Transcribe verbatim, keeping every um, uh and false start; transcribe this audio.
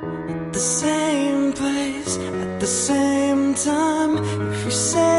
The same place at the same time. If you say